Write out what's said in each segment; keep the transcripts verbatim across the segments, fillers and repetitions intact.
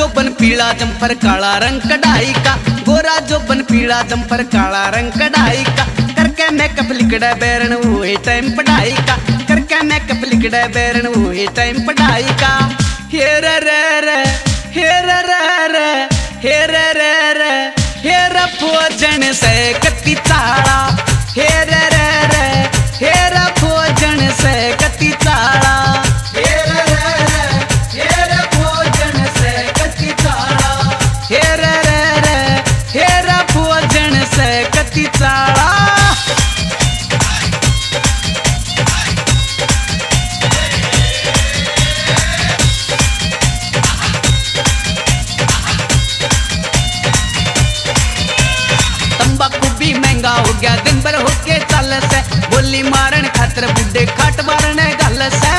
जोबन पीला जम्फर काला रंग कढ़ाई का, गोरा जोबन पीला जम्फर काला रंग कढ़ाई का। करके मेकअप लिखड़ा बैरन हुए टाइम पढ़ाई का, करके मेकअप लिखड़ा बैरन हुए टाइम पढ़ाई का। हेर रे रे हेर रे रे हेर रे रे हेर भोजन से कति चाड़ा, हेर रे रे हेर भोजन से कति चाड़ा, हेर रे रे हेर भोजन से कति चाड़ा, हेर रे रे हेर भोजन से कति चाड़ा। तंबाकू भी महंगा हो गया दिन भर होके चल से, बोली मारन खातर बुढ़े खाट मारने गल से।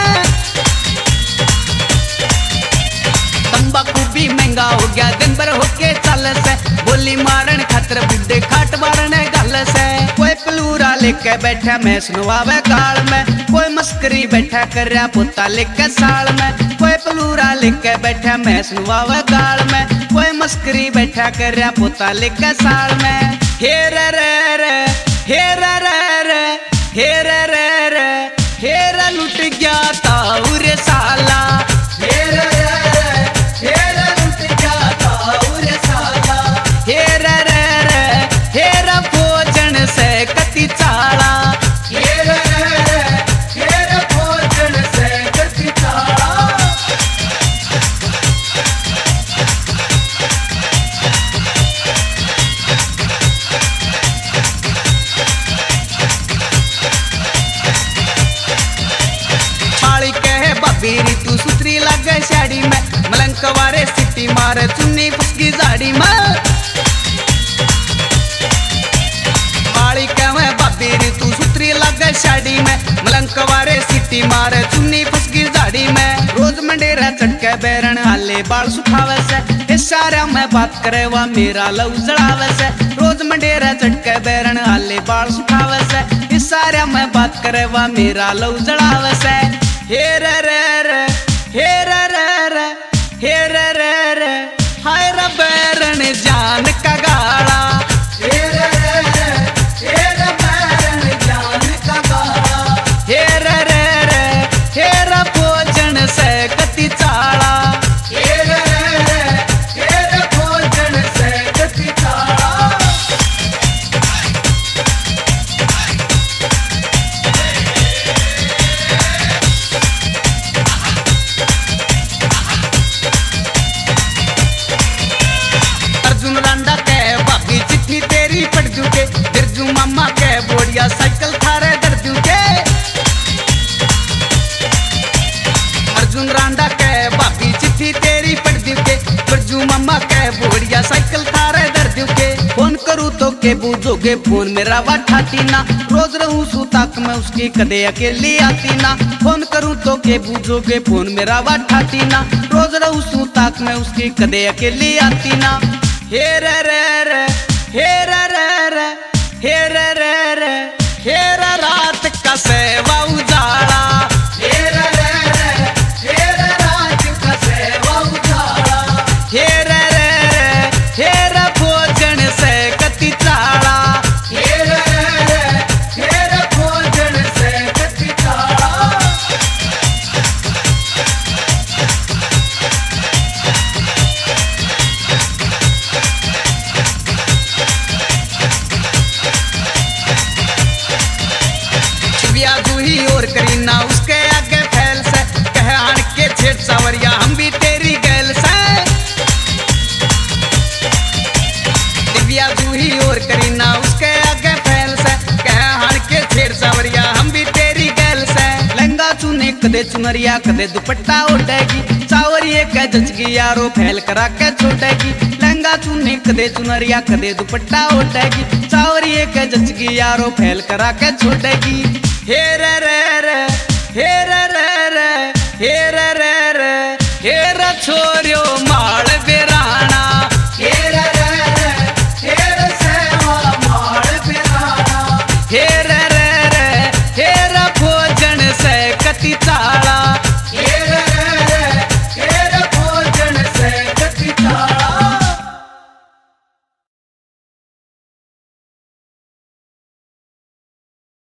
तंबाकू भी महंगा हो गया दिन भर होके चल से, बोली मारन खातर बुढ़े खाट मारने गल से। कोई पलूरा लेके बैठा मैं सुनवावे गाल में, कोई मस्करी बैठा कर रहा पोता लेके साल में। कोई पलूरा लेके बैठा मैं सुनवावे गाल में, कोई मस्करी बैठा कर रहा पोता लेके साल में। हेर रे रे हेर रे रे हेर रे रे हेर लुट गया ताउर साला, हेर रे रे हेर लुट गया ताउर साला, हेर रे रे हेर भोजन से कति चाड़ा, हेर रे रे हेर भोजन से कति चाड़ा। बेरी तू सुतरी लगे साड़ी में, मलंक वारे सिटी मारे चुन्नी फुसकी साड़ी में। बाड़ी कहवे बाबेरी तू सुतरी लगे साड़ी में, मलंक वारे सिटी मारे चुन्नी फुसकी साड़ी में। रोज मंडेरा चटके बैरन हाले बाल सुखावे से, इशारा में बात करे वा मेरा लव जड़ावे से। रोज मंडेरा चटके बैरन हाले बाल सुखावे से, इशारा में बात करे वा मेरा लव जड़ावे से। हेर रे रे हेर रे रे हेर रे रे हाय रे बैरन जान का गाड़ा, हेर रे रे हेर बैरन जान का गाड़ा, हेर रे रे हेर भोजन से कति चाड़ा, हेर रे रे हेर भोजन से कति चाड़ा। तेरी पड़ चुके बिरजू मामा के बोड़िया साइकिल थारे दर चुके, अर्जुन रांडा के बाबी चिट्ठी तेरी पड़ चुके, बिरजू मामा के बोड़िया साइकिल थारे दर चुके। फोन करूँ तो के बूझोगे फोन मेरा वाठाती ना, रोज रहूं सुताक में उसकी कदे अकेली आती ना। फोन करूँ तो के बूझोगे फोन मेरा वाठाती ना, रोज रहूं सुताक में उसकी कदे अकेली आती ना। हेर रे रे हेर रे रे हेर रे रे हेर रात का सेवा उजाड़ा, हेर रे रे हेर रात का सेवा उजाड़ा, हेर रे रे हेर भोजन से कति चाड़ा, हेर रे रे हेर भोजन से कति चाड़ा। और करीना उसके आगे फैल से, कह आन के छेड़ सावरिया हम भी तेरी गैल से। दिव्या जूही और करीना उसके आगे फैल से, कह आन के छेड़ सावरिया हम भी तेरी गैल से। लहंगा चुने कदे चुनरिया कदे दुपट्टा ओढ़ेगी, सावरिये कह जचगी यारो फैल करा के छोड़ेगी। लहंगा चुने कदे चुनरिया कदे दुपट्टा ओढ़ेगी, सावरिये कह जचगी यारो फैल करा के छोड़ेगी। हेर रे रे हेर रे रे हेर रे रे हेर छोरियो